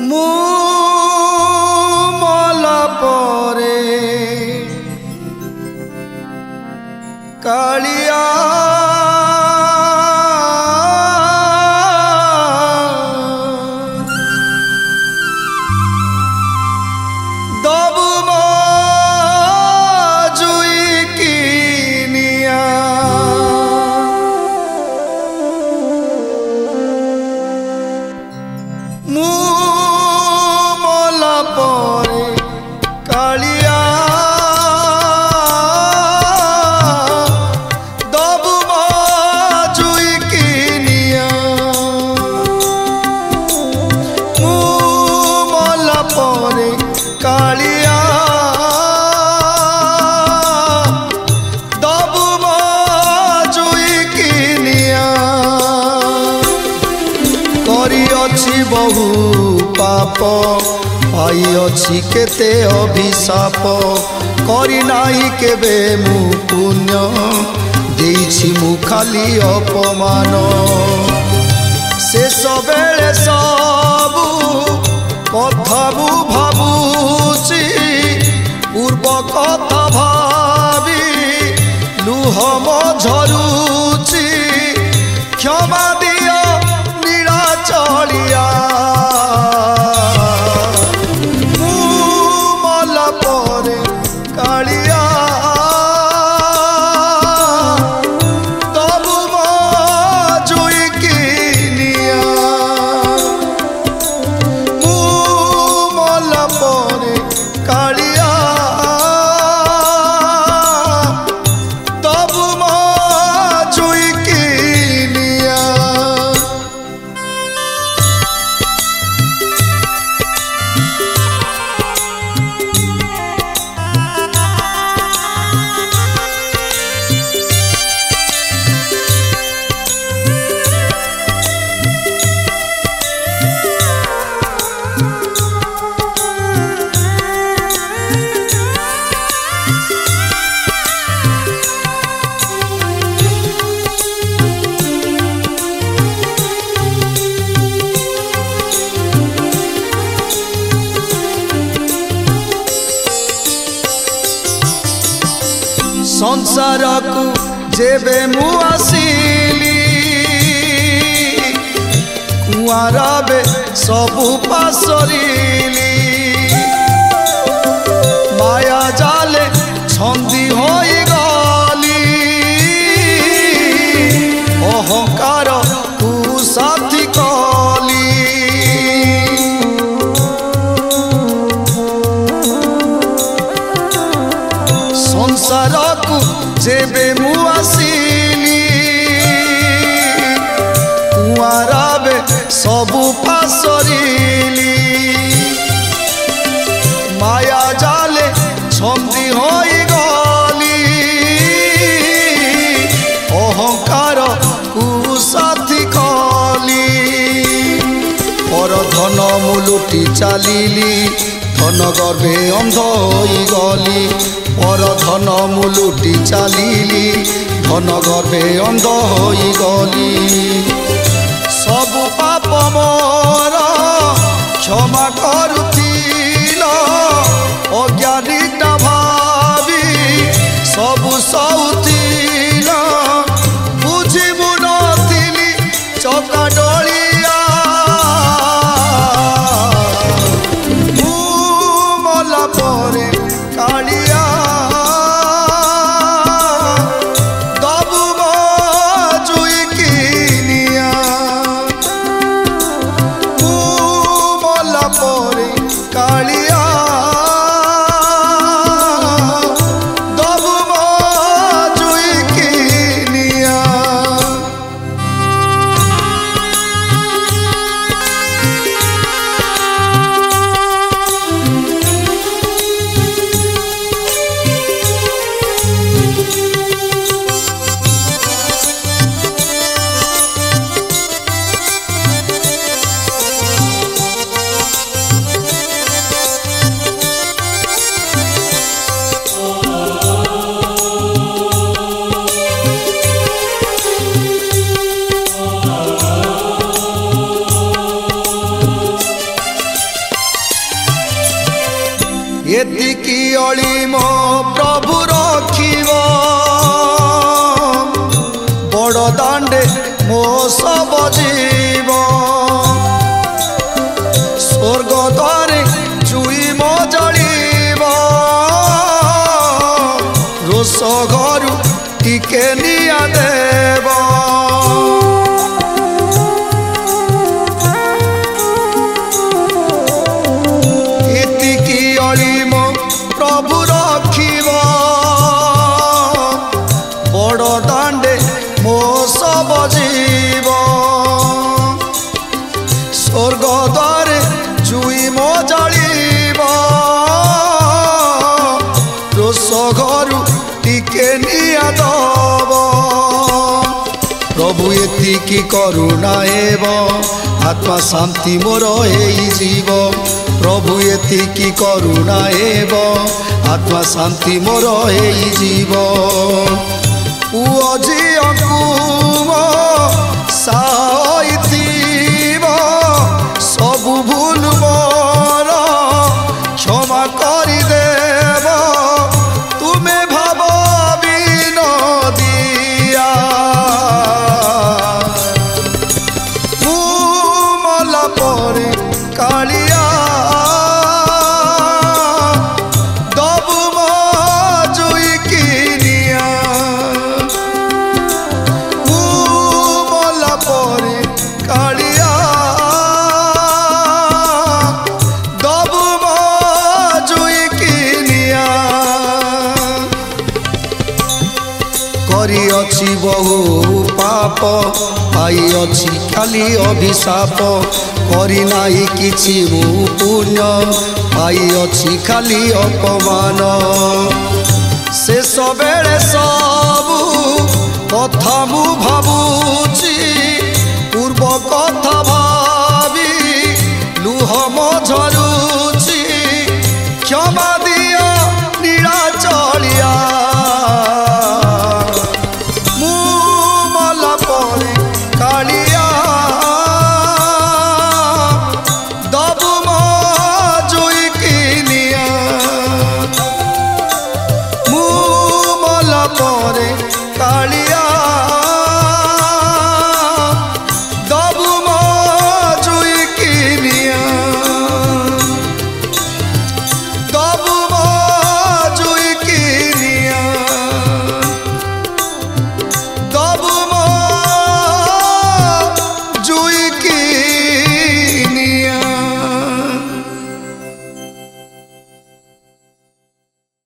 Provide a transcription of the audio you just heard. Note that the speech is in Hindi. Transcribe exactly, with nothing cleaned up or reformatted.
मु मला परे कालिया दबु जुई किनिया मु मला परे कालिया दबु जुई किनिया मु मला परे कालिया दबु जुई किनिया करी अछि बहु पाप पाई अछि केते अभिशाप करी नाही केबे मु पुण्य देइछि मु खाली अपमान शेष बेले सबु कथा मु भाबुछि पूर्व कथा भाबी लुह म झरुछि क्षमा दियो नीला चलिया मु मला परे कालिया दबु जुई किनिया मु मला परे कालिया दबु जुई किनिया संसार को जेबे मु आसिली कुआर बे सबु पासरिली माया जाले छंदी होई गली अहंकार कु साथी कली संसार को जेबे मु आसिली कुआर बे सबु पासरिली माया जाले छंदी होई गली अहंकार कु साथी कली पर धन मु लुटी चालिली धन गर्भे अंध होई गली पर धन मु लुटी चालिली धन गर्भे अंध होई गली सबु पाप मोर क्षमा करुथिल अज्ञानी भावी सबु सौथिल बुझिबु नथिली चका डलिया मु मला परे कालिया बोल अली मो प्रभु रखिब बड़ दांडे मो सब जीव स्वर्ग द्वारे जुई मो जलिब रोष घर टिके निया देव इतिकी अली मो प्रभु रखिब बड़ दांडे मो सब जीव स्वर्ग द्वारे जुई मो जलिब रोष घर टिके निया दब प्रभु एतिकी करुणा हेब आत्मा शांति मोर हेई जीव प्रभु एतिकी करुणा हेब आत्मा शांति मोर हेई जीव पुओ झिओ साइथिब सबु भूल मोर क्षमा करि देव तुमे भाव विनोदिया मु मला परे कालिया दबु मो जुई किनिया मु मला परे कालिया दबु मो जुई किनिया करी अछि बहु पाप पाई अछि खाली अभिशाप करी नाही किछि मु पुण्य पाई अछि खाली अपमान शेष बेले सबु कथा मु भाबुछि पूर्व कथा